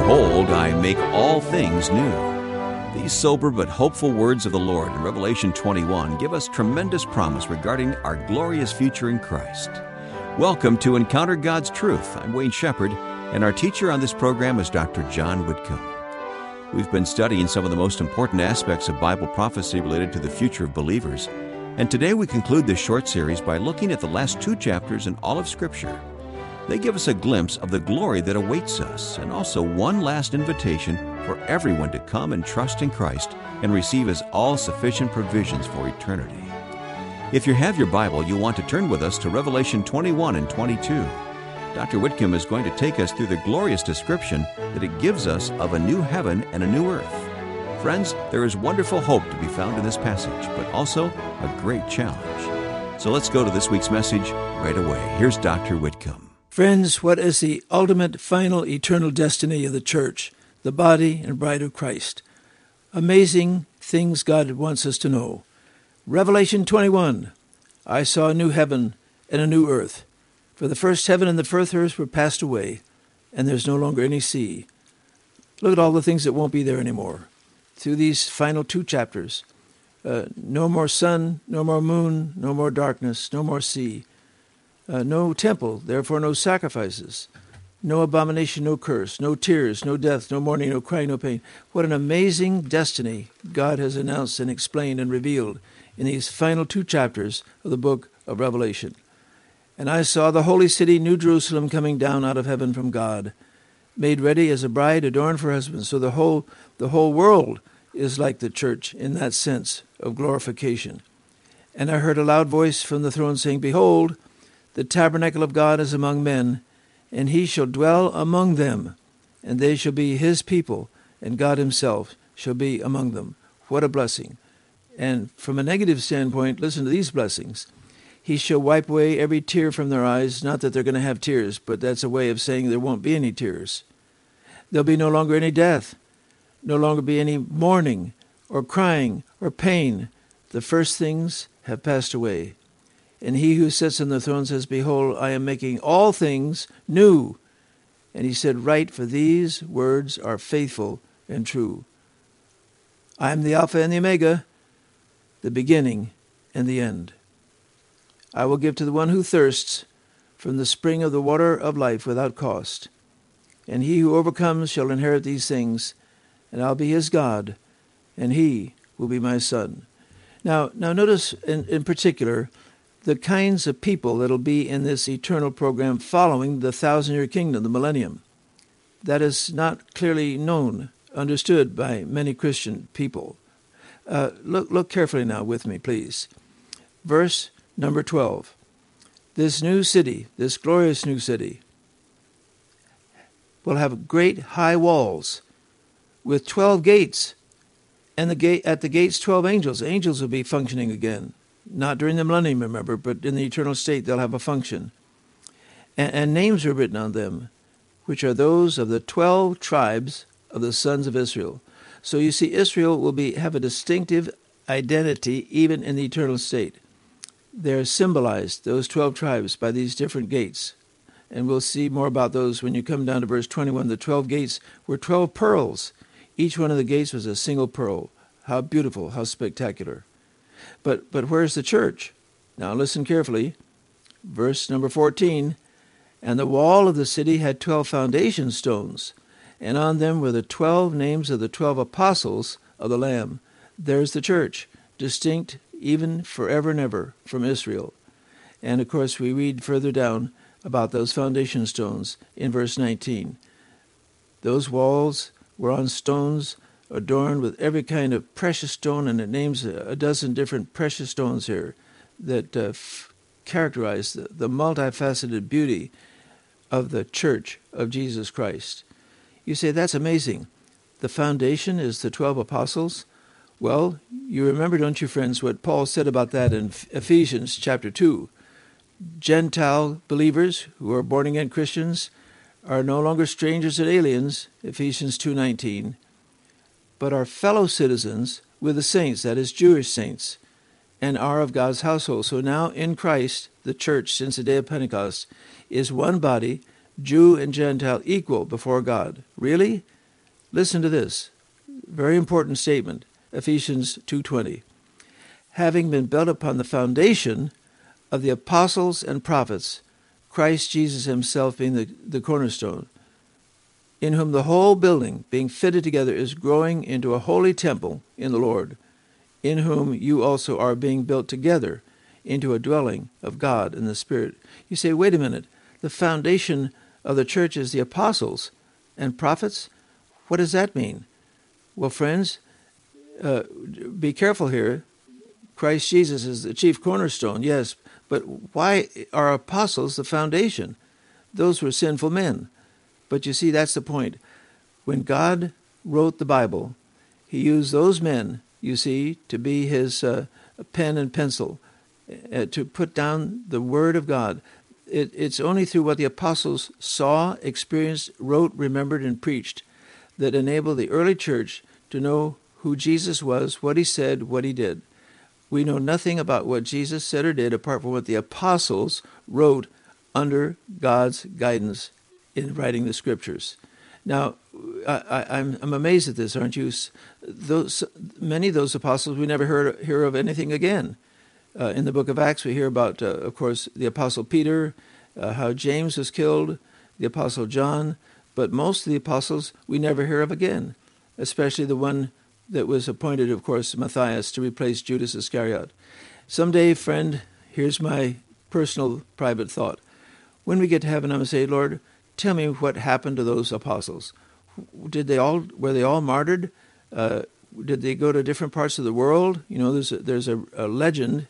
Behold, I make all things new. These sober but hopeful words of the Lord in Revelation 21 give us tremendous promise regarding our glorious future in Christ. Welcome to Encounter God's Truth. I'm Wayne Shepherd, and our teacher on this program is Dr. John Whitcomb. We've been studying some of the most important aspects of Bible prophecy related to the future of believers, and today we conclude this short series by looking at the last 2 chapters in all of Scripture. They give us a glimpse of the glory that awaits us, and also one last invitation for everyone to come and trust in Christ and receive His all-sufficient provisions for eternity. If you have your Bible, you'll want to turn with us to Revelation 21 and 22. Dr. Whitcomb is going to take us through the glorious description that it gives us of a new heaven and a new earth. Friends, there is wonderful hope to be found in this passage, but also a great challenge. So let's go to this week's message right away. Here's Dr. Whitcomb. Friends, what is the ultimate, final, eternal destiny of the church, the body and bride of Christ? Amazing things God wants us to know. Revelation 21, I saw a new heaven and a new earth. For the first heaven and the first earth were passed away, and there's no longer any sea. Look at all the things that won't be there anymore. Through these final 2 chapters, no more sun, no more moon, no more darkness, no more sea. No temple, therefore no sacrifices, no abomination, no curse, no tears, no death, no mourning, no crying, no pain. What an amazing destiny God has announced and explained and revealed in these final 2 chapters of the book of Revelation. And I saw the holy city, New Jerusalem, coming down out of heaven from God, made ready as a bride adorned for her husband. So the whole world is like the church in that sense of glorification. And I heard a loud voice from the throne saying, Behold, the tabernacle of God is among men, and He shall dwell among them, and they shall be His people, and God Himself shall be among them. What a blessing. And from a negative standpoint, listen to these blessings. He shall wipe away every tear from their eyes. Not that they're going to have tears, but that's a way of saying there won't be any tears. There'll be no longer any death, no longer be any mourning or crying or pain. The first things have passed away. And He who sits on the throne says, Behold, I am making all things new. And He said, Write, for these words are faithful and true. I am the Alpha and the Omega, the beginning and the end. I will give to the one who thirsts from the spring of the water of life without cost. And he who overcomes shall inherit these things, and I'll be his God, and he will be my son. Now notice in particular the kinds of people that'll be in this eternal program following the 1,000-year kingdom, the millennium. That is not clearly known, understood by many Christian people. Look carefully now with me, please. Verse number 12. This new city, this glorious new city, will have great high walls with 12 gates, and at the gates 12 angels. Angels will be functioning again. Not during the millennium, remember, but in the eternal state they'll have a function. And names are written on them, which are those of the 12 tribes of the sons of Israel. So you see, Israel will have a distinctive identity even in the eternal state. They're symbolized, those 12 tribes, by these different gates. And we'll see more about those when you come down to verse 21. The 12 gates were 12 pearls. Each one of the gates was a single pearl. How beautiful, how spectacular. But where's the church? Now listen carefully. Verse number 14. And the wall of the city had 12 foundation stones, and on them were the 12 names of the 12 apostles of the Lamb. There's the church, distinct even forever and ever from Israel. And of course we read further down about those foundation stones in verse 19. Those walls were on stones adorned with every kind of precious stone, and it names a dozen different precious stones here that characterize the multifaceted beauty of the church of Jesus Christ. You say, that's amazing. The foundation is the 12 apostles. Well, you remember, don't you, friends, what Paul said about that in Ephesians chapter 2. Gentile believers who are born-again Christians are no longer strangers and aliens, Ephesians 2:19, but are fellow citizens with the saints, that is, Jewish saints, and are of God's household. So now in Christ, the church, since the day of Pentecost, is one body, Jew and Gentile, equal before God. Really? Listen to this. Very important statement. Ephesians 2:20. Having been built upon the foundation of the apostles and prophets, Christ Jesus himself being the cornerstone, in whom the whole building, being fitted together, is growing into a holy temple in the Lord, in whom you also are being built together into a dwelling of God in the Spirit. You say, wait a minute, the foundation of the church is the apostles and prophets? What does that mean? Well, friends, be careful here. Christ Jesus is the chief cornerstone, yes, but why are apostles the foundation? Those were sinful men. But you see, that's the point. When God wrote the Bible, he used those men, you see, to be his pen and pencil, to put down the Word of God. It's only through what the apostles saw, experienced, wrote, remembered, and preached that enabled the early church to know who Jesus was, what he said, what he did. We know nothing about what Jesus said or did apart from what the apostles wrote under God's guidance in writing the Scriptures. Now, I'm amazed at this, aren't you? Many of those apostles we never hear of anything again. In the book of Acts, we hear about, of course, the Apostle Peter, how James was killed, the Apostle John, but most of the apostles we never hear of again, especially the one that was appointed, of course, Matthias, to replace Judas Iscariot. Someday, friend, here's my personal private thought. When we get to heaven, I'm going to say, Lord, tell me what happened to those apostles. Were they all martyred? Did they go to different parts of the world? You know, there's a legend.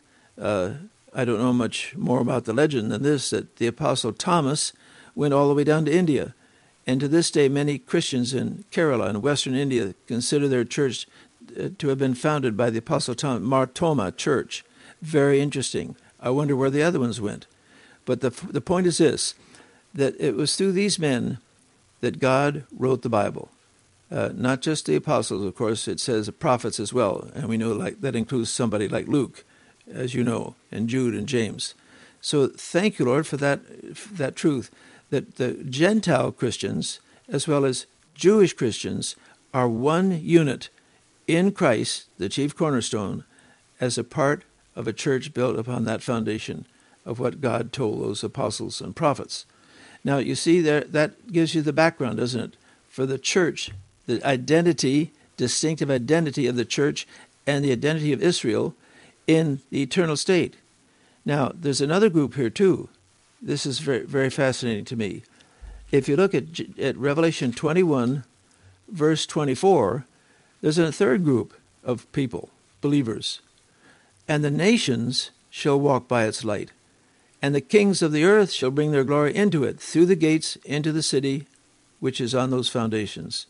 I don't know much more about the legend than this, that the Apostle Thomas went all the way down to India. And to this day, many Christians in Kerala and Western India consider their church to have been founded by the Apostle Thomas, Mar Thoma Church. Very interesting. I wonder where the other ones went. But the point is this, that it was through these men that God wrote the Bible. Not just the apostles, of course, it says the prophets as well. And we know that includes somebody like Luke, as you know, and Jude and James. So thank you, Lord, for that truth, that the Gentile Christians, as well as Jewish Christians, are one unit in Christ, the chief cornerstone, as a part of a church built upon that foundation of what God told those apostles and prophets. Now, you see, that gives you the background, doesn't it, for the church, the identity, distinctive identity of the church and the identity of Israel in the eternal state. Now, there's another group here, too. This is very, very fascinating to me. If you look at Revelation 21, verse 24, there's a third group of people, believers. And the nations shall walk by its light, and the kings of the earth shall bring their glory into it, through the gates into the city which is on those foundations.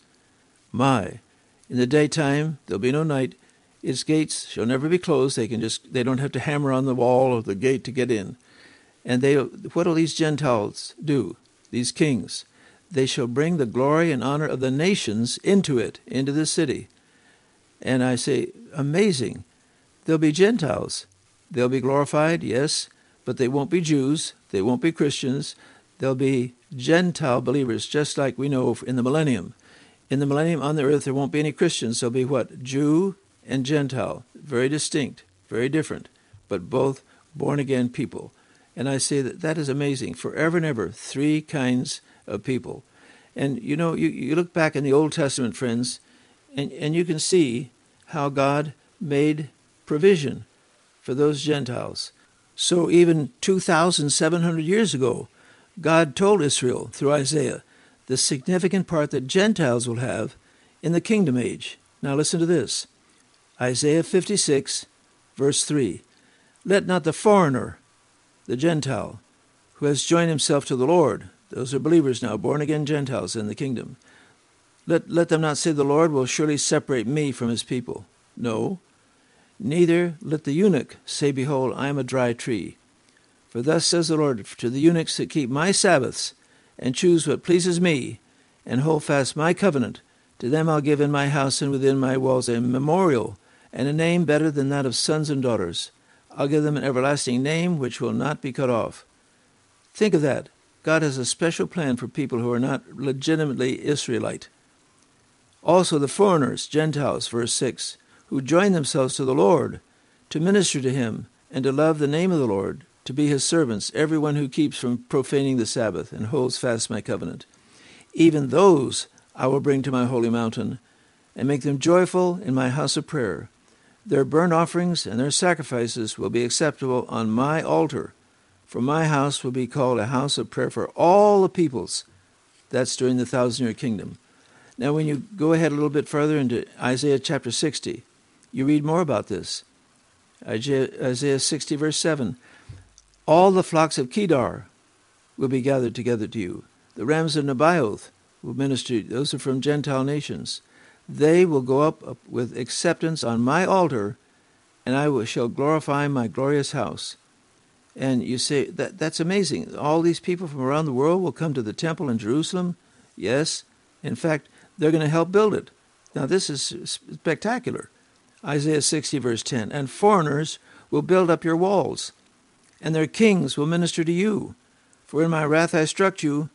My, in the daytime there'll be no night. Its gates shall never be closed. They don't have to hammer on the wall or the gate to get in. And what will these Gentiles do? These kings, they shall bring the glory and honor of the nations into it, into the city. And I say, amazing. They'll be Gentiles. They'll be glorified, yes, but they won't be Jews. They won't be Christians. They'll be Gentile believers, just like we know in the millennium. In the millennium on the earth, there won't be any Christians. There'll be what? Jew and Gentile. Very distinct, very different, but both born-again people. And I say that is amazing. Forever and ever, three kinds of people. And, you know, you look back in the Old Testament, friends, and you can see how God made provision for those Gentiles. So even 2,700 years ago, God told Israel through Isaiah the significant part that Gentiles will have in the kingdom age. Now listen to this. Isaiah 56, verse 3. Let not the foreigner, the Gentile, who has joined himself to the Lord, those are believers now, born-again Gentiles in the kingdom, let them not say the Lord will surely separate me from his people. No, neither let the eunuch say, behold, I am a dry tree. For thus says the Lord to the eunuchs that keep my Sabbaths, and choose what pleases me, and hold fast my covenant, to them I'll give in my house and within my walls a memorial, and a name better than that of sons and daughters. I'll give them an everlasting name which will not be cut off. Think of that. God has a special plan for people who are not legitimately Israelite. Also the foreigners, Gentiles, verse 6, who join themselves to the Lord, to minister to him, and to love the name of the Lord, to be his servants, everyone who keeps from profaning the Sabbath and holds fast my covenant. Even those I will bring to my holy mountain, and make them joyful in my house of prayer. Their burnt offerings and their sacrifices will be acceptable on my altar, for my house will be called a house of prayer for all the peoples. That's during the 1,000-year kingdom. Now, when you go ahead a little bit further into Isaiah chapter 60, you read more about this. Isaiah 60, verse 7, all the flocks of Kedar will be gathered together to you. The rams of Nebaioth will minister. Those are from Gentile nations. They will go up with acceptance on my altar, and I shall glorify my glorious house. And you say, that's amazing. All these people from around the world will come to the temple in Jerusalem? Yes. In fact, they're going to help build it. Now, this is spectacular. Isaiah 60, verse 10, and foreigners will build up your walls, and their kings will minister to you. For in my wrath I struck you,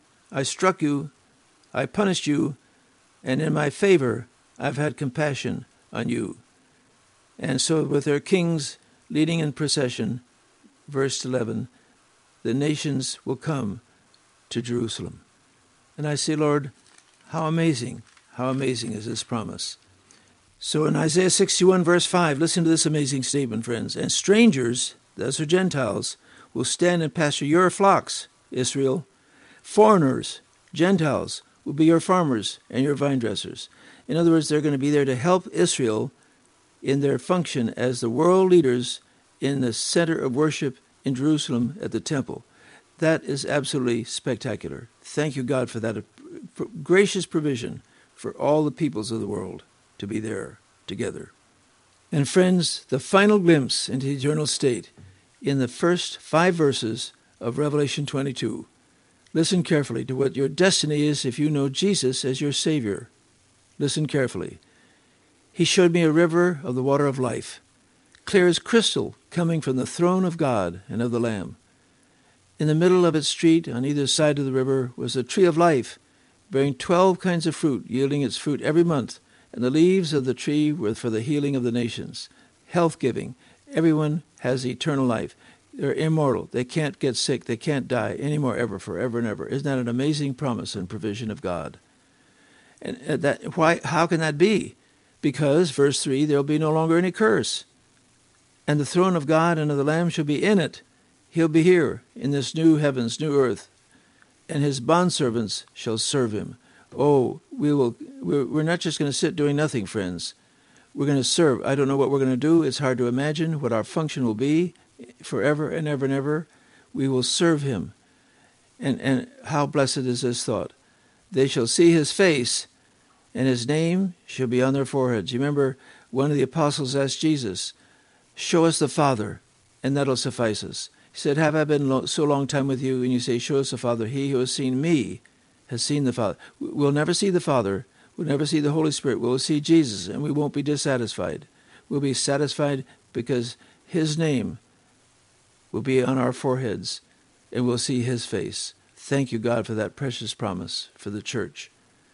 I punished you, and in my favor I've had compassion on you. And so with their kings leading in procession, verse 11, the nations will come to Jerusalem. And I say, Lord, how amazing is this promise. So in Isaiah 61, verse 5, listen to this amazing statement, friends. And strangers, those are Gentiles, will stand and pasture your flocks, Israel. Foreigners, Gentiles, will be your farmers and your vine dressers. In other words, they're going to be there to help Israel in their function as the world leaders in the center of worship in Jerusalem at the temple. That is absolutely spectacular. Thank you, God, for that gracious provision for all the peoples of the world to be there together. And friends, the final glimpse into the eternal state in the first 5 verses of Revelation 22. Listen carefully to what your destiny is if you know Jesus as your Savior. Listen carefully. He showed me a river of the water of life, clear as crystal, coming from the throne of God and of the Lamb. In the middle of its street, on either side of the river, was a tree of life, bearing 12 kinds of fruit, yielding its fruit every month. And the leaves of the tree were for the healing of the nations, health-giving. Everyone has eternal life. They're immortal. They can't get sick. They can't die anymore, ever, forever and ever. Isn't that an amazing promise and provision of God? And how can that be? Because, verse 3, there will be no longer any curse. And the throne of God and of the Lamb shall be in it. He'll be here in this new heavens, new earth. And his bondservants shall serve him. Oh, we're not just going to sit doing nothing, friends. We're going to serve. I don't know what we're going to do. It's hard to imagine what our function will be forever and ever and ever. We will serve him. And how blessed is this thought. They shall see his face, and his name shall be on their foreheads. You remember one of the apostles asked Jesus, show us the Father, and that'll suffice us. He said, have I been so long time with you? And you say, show us the Father. He who has seen me has seen the Father. We'll never see the Father. We'll never see the Holy Spirit. We'll see Jesus, and we won't be dissatisfied. We'll be satisfied because his name will be on our foreheads, and we'll see his face. Thank you, God, for that precious promise for the church.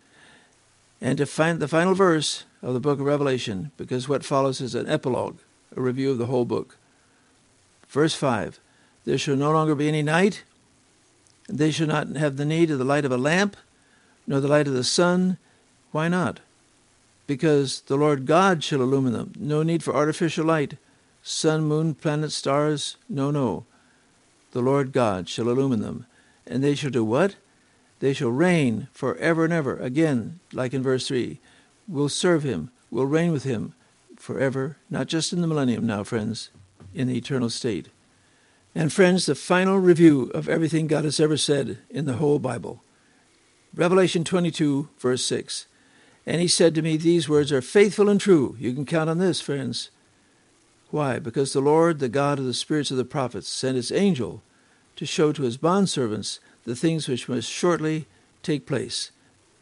And to find the final verse of the book of Revelation, because what follows is an epilogue, a review of the whole book. Verse 5, there shall no longer be any night. They shall not have the need of the light of a lamp, nor the light of the sun. Why not? Because the Lord God shall illumine them. No need for artificial light. Sun, moon, planets, stars. No. The Lord God shall illumine them. And they shall do what? They shall reign forever and ever. Again, like in verse 3, we'll serve him. We'll reign with him forever. Not just in the millennium now, friends, in the eternal state. And friends, the final review of everything God has ever said in the whole Bible. Revelation 22, verse 6. And he said to me, these words are faithful and true. You can count on this, friends. Why? Because the Lord, the God of the spirits of the prophets, sent his angel to show to his bondservants the things which must shortly take place.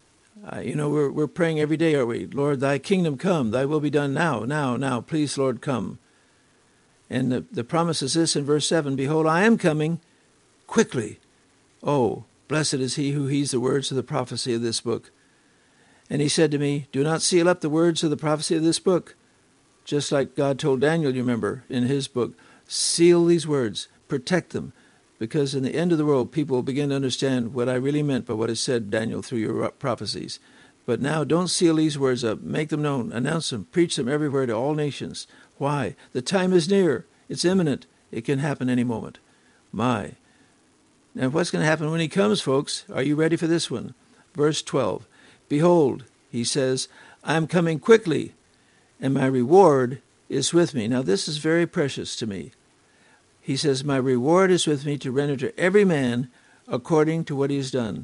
We're praying every day, aren't we? Lord, thy kingdom come, thy will be done now. Please, Lord, come. And the promise is this in verse 7, behold, I am coming quickly. Oh, blessed is he who heeds the words of the prophecy of this book. And he said to me, do not seal up the words of the prophecy of this book. Just like God told Daniel, you remember, in his book, seal these words, protect them, because in the end of the world, people will begin to understand what I really meant by what I said, Daniel, through your prophecies. But now don't seal these words up. Make them known. Announce them. Preach them everywhere to all nations. Why? The time is near. It's imminent. It can happen any moment. My. Now what's going to happen when he comes, folks? Are you ready for this one? Verse 12. Behold, he says, I am coming quickly, and my reward is with me. Now this is very precious to me. He says, my reward is with me to render to every man according to what he has done.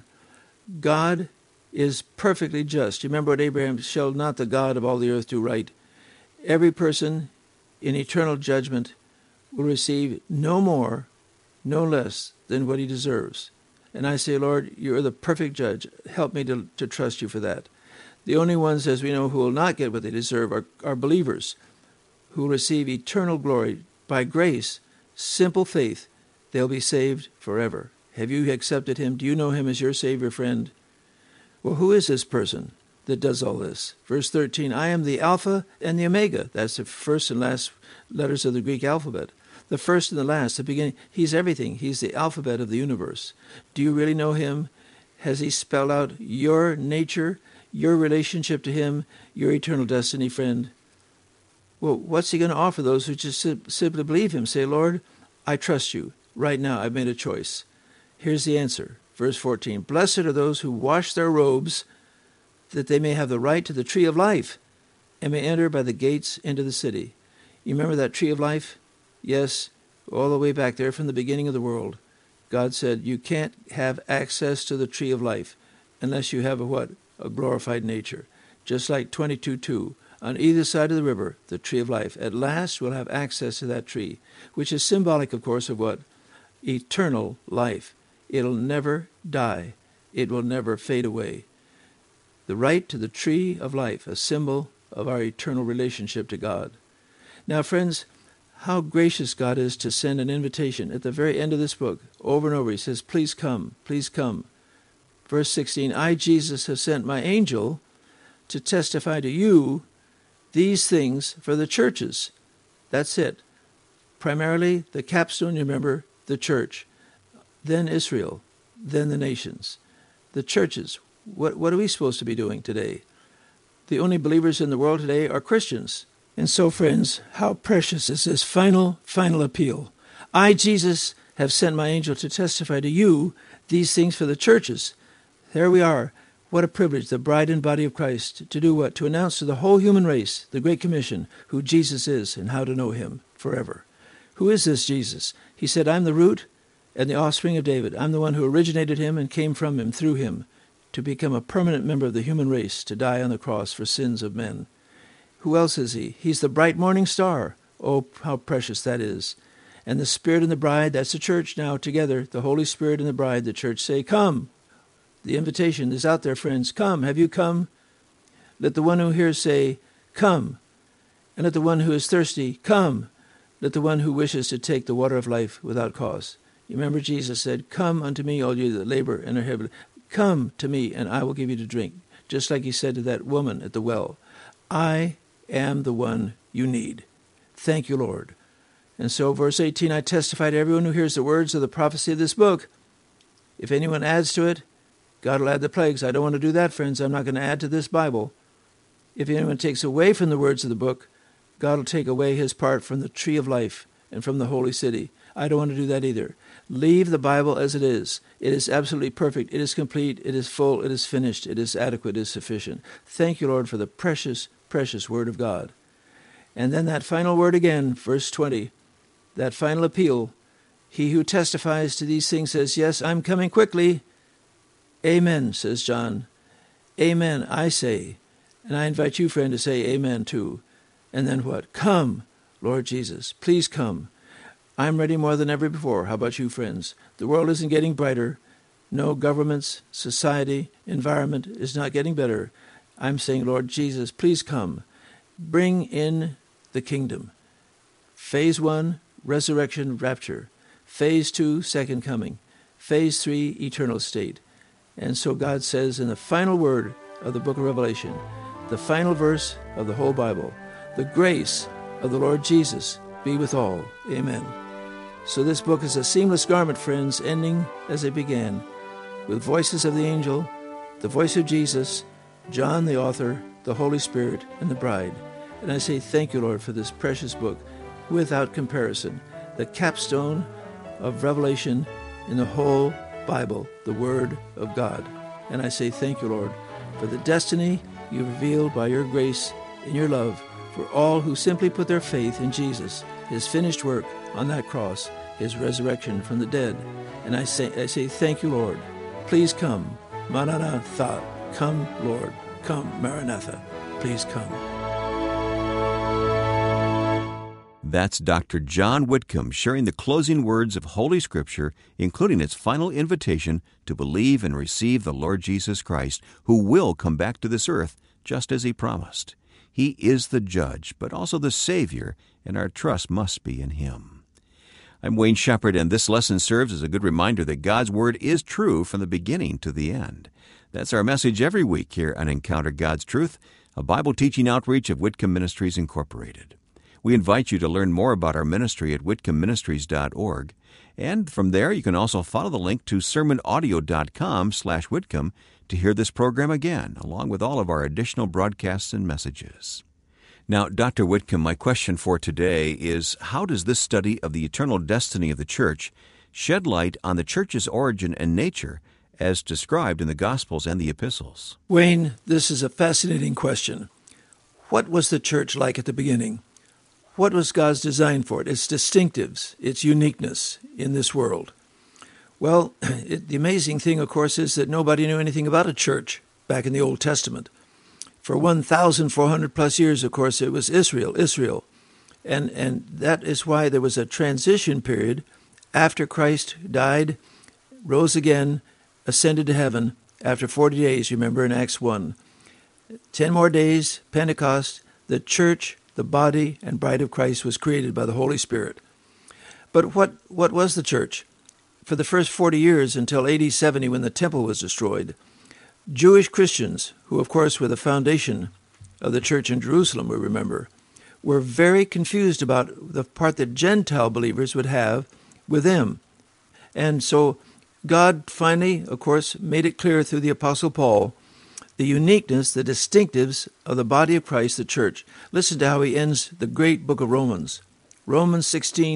God is perfectly just. You remember what Abraham, shall not the God of all the earth do right? Every person in eternal judgment will receive no more, no less than what he deserves. And I say, Lord, you're the perfect judge. Help me to trust you for that. The only ones, as we know, who will not get what they deserve are believers who will receive eternal glory by grace, simple faith. They'll be saved forever. Have you accepted him? Do you know him as your Savior, friend? Well, who is this person that does all this? Verse 13, I am the Alpha and the Omega. That's the first and last letters of the Greek alphabet. The first and the last, the beginning. He's everything. He's the alphabet of the universe. Do you really know him? Has he spelled out your nature, your relationship to him, your eternal destiny, friend? Well, what's he going to offer those who just simply believe him? Say, Lord, I trust you. Right now, I've made a choice. Here's the answer. Verse 14, blessed are those who wash their robes, that they may have the right to the tree of life, and may enter by the gates into the city. You remember that tree of life? Yes, all the way back there from the beginning of the world. God said, you can't have access to the tree of life unless you have a glorified nature. Just like 22:2, on either side of the river, the tree of life. At last we'll have access to that tree, which is symbolic, of course, of what? Eternal life. It'll never die. It will never fade away. The right to the tree of life, a symbol of our eternal relationship to God. Now, friends, how gracious God is to send an invitation at the very end of this book. Over and over, he says, please come, please come. Verse 16, I, Jesus, have sent my angel to testify to you these things for the churches. That's it. Primarily, the capstone, you remember, the church. Then Israel, then the nations. The churches. What are we supposed to be doing today? The only believers in the world today are Christians. And so, friends, how precious is this final appeal. I, Jesus, have sent my angel to testify to you these things for the churches. There we are. What a privilege, the bride and body of Christ, to do what? To announce to the whole human race, the Great Commission, who Jesus is and how to know him forever. Who is this Jesus? He said, I'm the root and the offspring of David. I'm the one who originated him and came from him through him to become a permanent member of the human race, to die on the cross for sins of men. Who else is he? He's the bright morning star. Oh, how precious that is. And the Spirit and the bride, that's the church now together. The Holy Spirit and the bride, the church say, come. The invitation is out there, friends. Come. Have you come? Let the one who hears say, come. And let the one who is thirsty, come. Let the one who wishes to take the water of life without cost. You remember Jesus said, come unto me, all you that labor and are heavy. Come to me, and I will give you to drink. Just like he said to that woman at the well, I am the one you need. Thank you, Lord. And so, verse 18, I testify to everyone who hears the words of the prophecy of this book. If anyone adds to it, God will add the plagues. I don't want to do that, friends. I'm not going to add to this Bible. If anyone takes away from the words of the book, God will take away his part from the tree of life and from the holy city. I don't want to do that either. Leave the Bible as it is. It is absolutely perfect. It is complete. It is full. It is finished. It is adequate. It is sufficient. Thank you, Lord, for the precious, precious word of God. And then that final word again, verse 20, that final appeal. He who testifies to these things says, yes, I'm coming quickly. Amen, says John. Amen, I say. And I invite you, friend, to say amen too. And then what? Come, Lord Jesus. Please come. I'm ready more than ever before. How about you, friends? The world isn't getting brighter. No, governments, society, environment is not getting better. I'm saying, Lord Jesus, please come. Bring in the kingdom. Phase 1, resurrection, rapture. Phase 2, second coming. Phase 3, eternal state. And so God says in the final word of the book of Revelation, the final verse of the whole Bible. The grace of the Lord Jesus be with all. Amen. So this book is a seamless garment, friends, ending as it began, with voices of the angel, the voice of Jesus, John the author, the Holy Spirit, and the bride. And I say thank you, Lord, for this precious book, without comparison, the capstone of revelation in the whole Bible, the Word of God. And I say thank you, Lord, for the destiny you revealed by your grace and your love for all who simply put their faith in Jesus, his finished work on that cross, his resurrection from the dead. And I say thank you, Lord. Please come. Maranatha. Come, Lord. Come, Maranatha. Please come. That's Dr. John Whitcomb sharing the closing words of Holy Scripture, including its final invitation to believe and receive the Lord Jesus Christ, who will come back to this earth just as he promised. He is the judge, but also the Savior, and our trust must be in him. I'm Wayne Shepherd, and this lesson serves as a good reminder that God's Word is true from the beginning to the end. That's our message every week here on Encounter God's Truth, a Bible teaching outreach of Whitcomb Ministries Incorporated. We invite you to learn more about our ministry at whitcombministries.org, and from there you can also follow the link to sermonaudio.com/Whitcomb to hear this program again, along with all of our additional broadcasts and messages. Now, Dr. Whitcomb, my question for today is, how does this study of the eternal destiny of the church shed light on the church's origin and nature as described in the Gospels and the Epistles? Wayne, this is a fascinating question. What was the church like at the beginning? What was God's design for it? Its distinctives, its uniqueness in this world. Well, the amazing thing, of course, is that nobody knew anything about a church back in the Old Testament. For 1,400 plus years, of course, it was Israel. And that is why there was a transition period after Christ died, rose again, ascended to heaven after 40 days, remember in Acts 1. 10 more days, Pentecost, the church, the body and bride of Christ was created by the Holy Spirit. But what was the church? For the first 40 years until AD 70 when the temple was destroyed, Jewish Christians, who of course were the foundation of the church in Jerusalem, we remember, were very confused about the part that Gentile believers would have with them. And so God finally, of course, made it clear through the Apostle Paul the uniqueness, the distinctives of the body of Christ, the church. Listen to how he ends the great book of Romans. Romans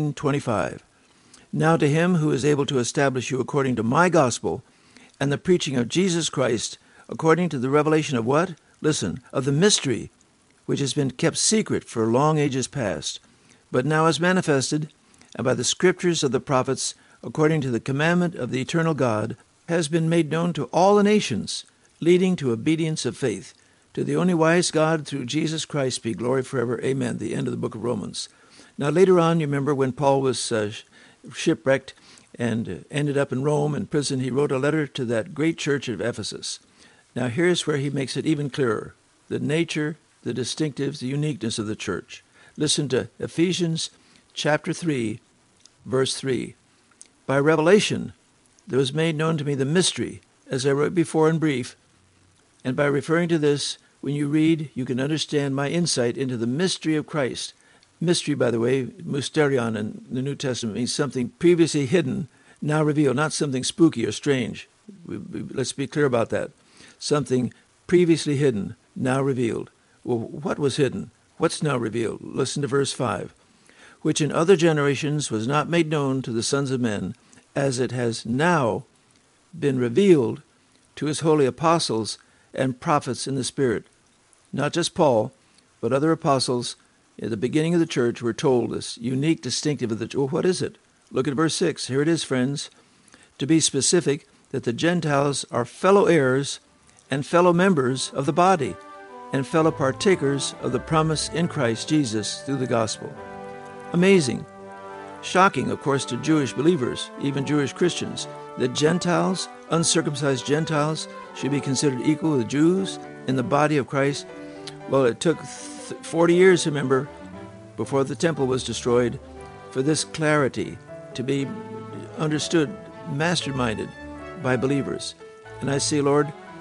16:25. Now to him who is able to establish you according to my gospel and the preaching of Jesus Christ, according to the revelation of what? Listen, of the mystery which has been kept secret for long ages past, but now is manifested, and by the scriptures of the prophets, according to the commandment of the eternal God, has been made known to all the nations, leading to obedience of faith. To the only wise God, through Jesus Christ, be glory forever. Amen. The end of the book of Romans. Now, later on, you remember when Paul was shipwrecked and ended up in Rome in prison, he wrote a letter to that great church of Ephesus. Now, here's where he makes it even clearer. The nature, the distinctives, the uniqueness of the church. Listen to Ephesians chapter 3, verse 3. By revelation, there was made known to me the mystery, as I wrote before in brief. And by referring to this, when you read, you can understand my insight into the mystery of Christ. Mystery, by the way, mysterion in the New Testament means something previously hidden, now revealed, not something spooky or strange. Let's be clear about that. Something previously hidden, now revealed. Well, what was hidden? What's now revealed? Listen to verse 5. Which in other generations was not made known to the sons of men, as it has now been revealed to his holy apostles and prophets in the Spirit. Not just Paul, but other apostles at the beginning of the church were told this unique distinctive of the church. Well, what is it? Look at verse 6. Here it is, friends. To be specific, that the Gentiles are fellow heirs and fellow members of the body and fellow partakers of the promise in Christ Jesus through the gospel. Amazing. Shocking, of course, to Jewish believers, even Jewish Christians, that Gentiles, uncircumcised Gentiles, should be considered equal with Jews in the body of Christ. Well, it took 40 years, remember, before the temple was destroyed, for this clarity to be understood, masterminded by believers. And I say, Lord,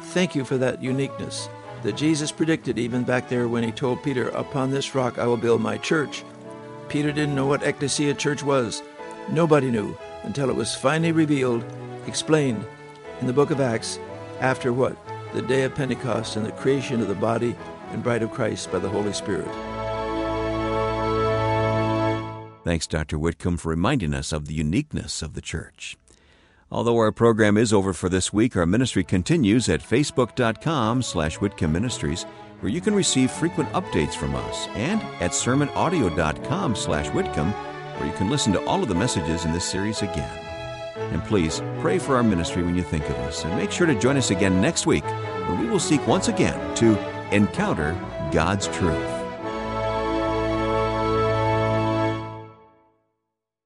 Thank you for that uniqueness that Jesus predicted even back there when he told Peter, "Upon this rock I will build my church." Peter didn't know what ecclesia church was. Nobody knew until it was finally revealed, explained in the book of Acts after what? The day of Pentecost and the creation of the body and bride of Christ by the Holy Spirit. Thanks, Dr. Whitcomb, for reminding us of the uniqueness of the church. Although our program is over for this week, our ministry continues at facebook.com/Whitcomb Ministries, where you can receive frequent updates from us, and at sermonaudio.com/Whitcomb, where you can listen to all of the messages in this series again. And please pray for our ministry when you think of us, and make sure to join us again next week, when we will seek once again to encounter God's truth.